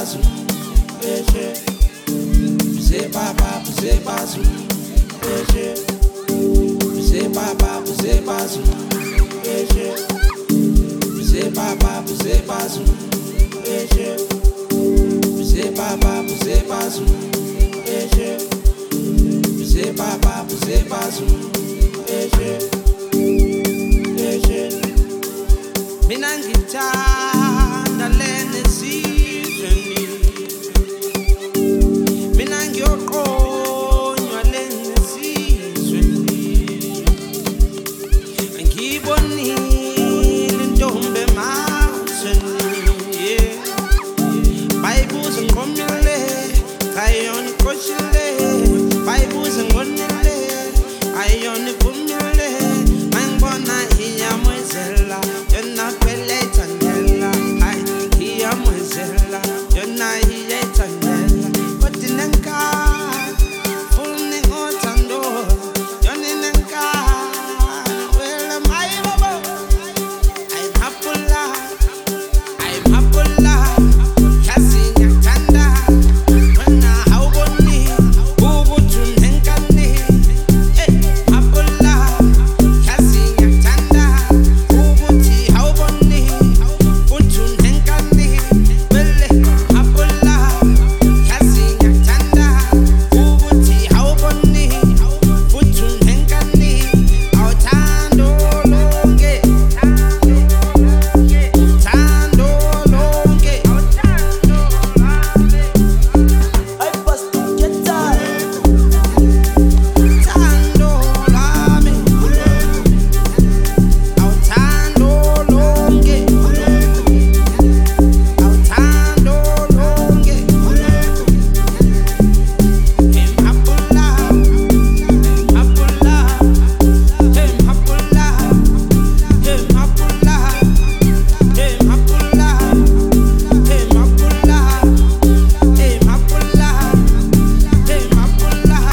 bazu, eje. Bze baba, bze bazu, eje. Bze baba, bze bazu, eje. Bze baba, bze bazu, eje. Bze baba, bze bazu, eje. Bze baba, bze bazu, eje. Eje. Mina ngithanda lena sizweni, mina ngiyoqonywa lena sizweni, ngibonile intombi emazweni, yeah. Bayibuza ngiqomile, ayona iqoshile, bayibuza ngonile, ayona ivumile, mangibona iyamwezela, yona phela ethandela, hayi iyamwezela, yona iyethandela, kodwa inenkani, funa ngothando, yona inenkani, wela mayi baba, ayimhaphula, ayimhaphula, yazi ngiyakuthanda, wena awuboni ukuthi unenkani, haphula, yazi ngiyakuthanda, ukuthi awuboni ukuthi unenkani, wele haphula, yazi ngiyakuthanda, ukuthi awuboni ukuthi unenkani, awuthando lonke, uthando lonke, I bust to get tired. uthando lwami, awuthando lonke, awuthando lonke, emhaphula, emhaphula, emhaphula, emhaphula, emhaphula, emhaphula, emhaphula, emhaphula.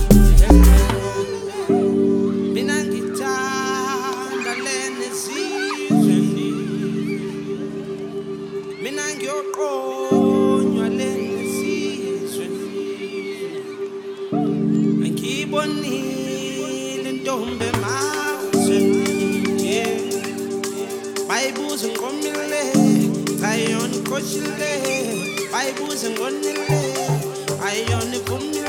Mina ngithanda lena sizweni, mina ngiyoqonywa lena sizweni, ngibonile intombi emazweni, yeah. Bayibuza ngiqomile, ayona iqoshile, bayibuza ngonile, ayona ivumile.